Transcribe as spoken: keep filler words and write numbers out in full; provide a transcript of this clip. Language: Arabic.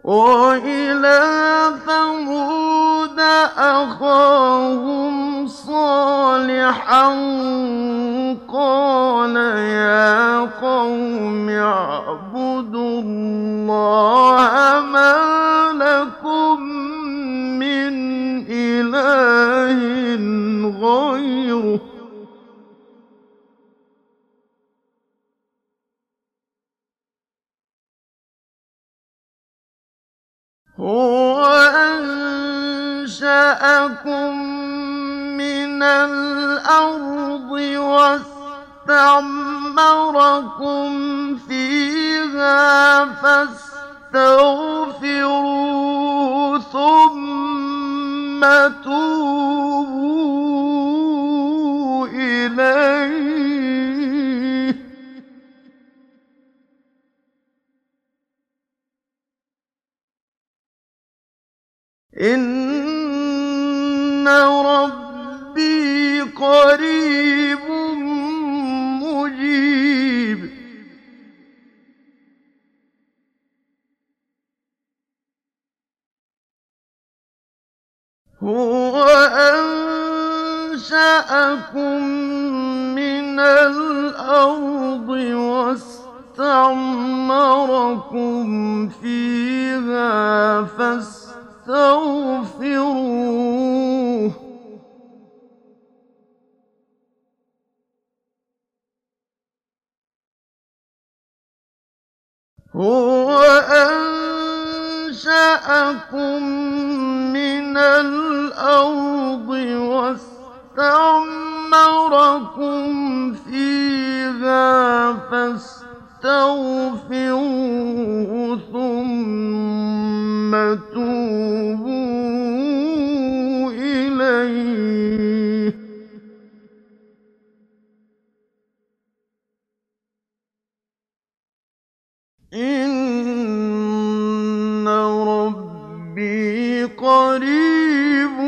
وَإِلَىٰ ثَمُودَ أَخَاهُمْ صَالِحًا قَالَ يَا قَوْمِ اعْبُدُوا اللَّهَ مَا لَكُم مِّنْ إِلَٰهٍ غَيْرُهُ ۖ هُوَ أَنشَأَكُم مِّنَ الْأَرْضِ وَاسْتَعْمَرَكُمْ فِيهَا فَاسْتَغْفِرُوهُ ثُمَّ تُوبُوا إِلَيْهِ ۚ إِنَّ رَبِّي قَرِيبٌ مُّجِيبٌ هُوَ أَنشَأَكُم مِّنَ الْأَرْضِ وَاسْتَعْمَرَكُمْ فِيهَا فَاسْتَغْفِرُوهُ ۚ هُوَ أَنشَأَكُم مِّنَ الْأَرْضِ وَاسْتَعْمَرَكُمْ فِيهَا فَاسْتَغْفِرُوهُ ثُمَّ تُوبُوا إِلَيْهِ ۚ إِنَّ رَبِّي قَرِيبٌ